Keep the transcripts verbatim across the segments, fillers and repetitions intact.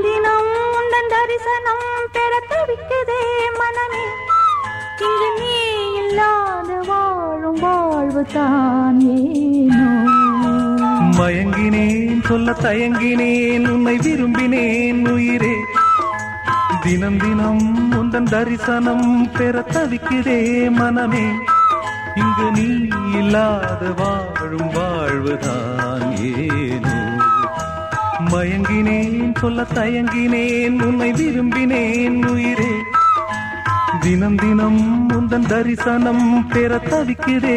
தினம் உந்தன் தரிசனம் பெற தவிக்குதே மனமே. இங்கு நீ இல்லாத வாழும் வாழ்வு தான் ஏனோ. மயங்கினேன் சொல்ல தயங்கினேன் உன்னை விரும்பினேன் உயிரே. தினம் தினம் உந்தன் தரிசனம் பெற தவிக்குதே மனமே. இங்கு நீ இல்லாத வாழும் வாழ்வுதான் ஏனோ. மயங்கினேன் சொல்ல தயங்கினேன் உன்னை விரும்பினேன் உயிரே. தினம் தினம் உந்தன் தரிசனம் பெற தவிக்குதே.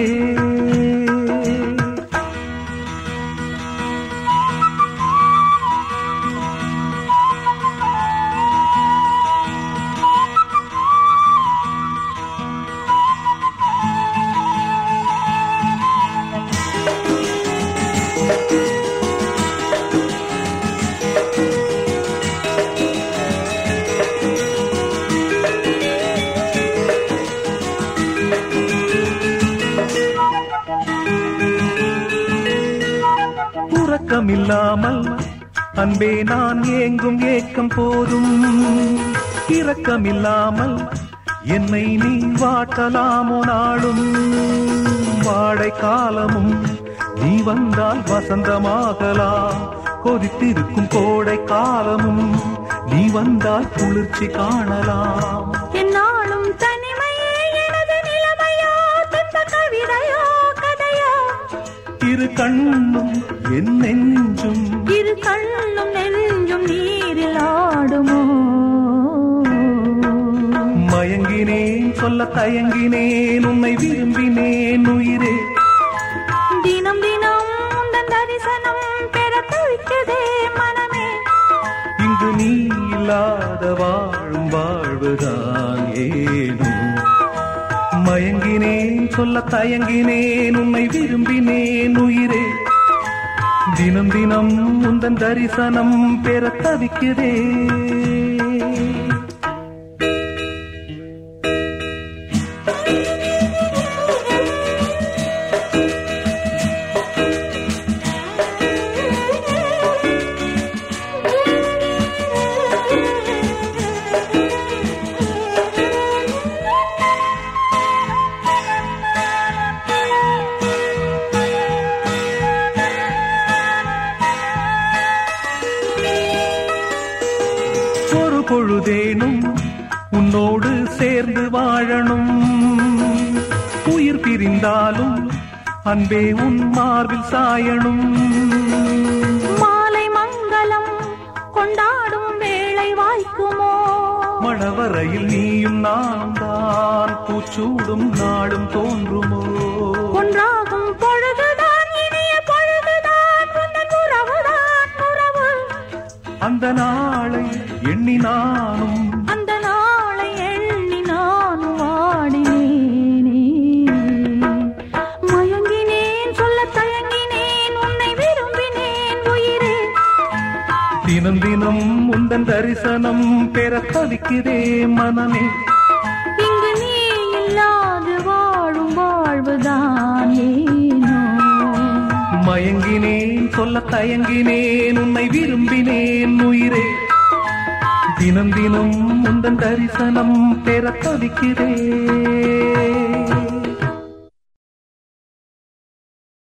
இரக்கமில்லாமல் அன்பே நான் ஏங்கும் ஏக்கம் போதும். இரக்கமில்லாமல் என்னை நீ வாட்டலாமோ நாளும். வாடை காலமும் நீ வந்தால் வசந்தமாகலாம். கொதித்திருக்கும் கோடை காலமும் நீ வந்தால் குளிர்ச்சி காணலாம். என்னாலும் தனிமையே எனது நிலைமையோ, துன்ப கவிதையோ கதையோ. இரு கண்ணும் என் நெஞ்சும், இரு கண்ணும் நெஞ்சும் நீரில் ஆடுமோ. மயங்கினேன் சொல்ல தயங்கினேன் உன்னை விரும்பினேன் உயிரே. தினம் தினம் உந்தன் தரிசனம் பெற தவிக்குதே மனமே. இங்கு நீ இல்லாத வாழும் வாழ்வுதான் ஏனோ. மயங்கினேன் சொல்ல தயங்கினேன் உன்னை விரும்பினேன் உயிரே. தினம் தினம் உந்தன் தரிசனம் பெற தவிக்குதே. பொழுதேனும் உன்னோடு சேர்ந்து வாழணும். உயிர் பிரிந்தாலும் அன்பே உன் மார்பில் சாயணும். மாலை மங்களம் கொண்டாடும் வேளை வாய்க்குமோ. மணவரையில் நீயும் நானும் தான் பூச்சூடும் நாடும் தோன்றுமோ. ஒன்றாகும் பொழுதுதான் இனிய பொழுதுதான் உந்தன் உறவுதான் உறவு. அந்த நாளை எண்ணி நானும், அந்த நாளை எண்ணி நானும் வாடினேனே. மயங்கினேன் சொல்ல தயங்கினேன் உன்னை விரும்பினேன் உயிரே. தினம் தினம் உந்தன் தரிசனம் பெற தவிக்குதே மனமே. இங்கு நீ இல்லாது வாழும் வாழ்வுதான் ஏனோ. மயங்கினேன் சொல்ல தயங்கினேன் உன்னை விரும்பினேன் உயிரே. தினம் தினம் உந்தன் தரிசனம் பெற தவிக்கிறேன்.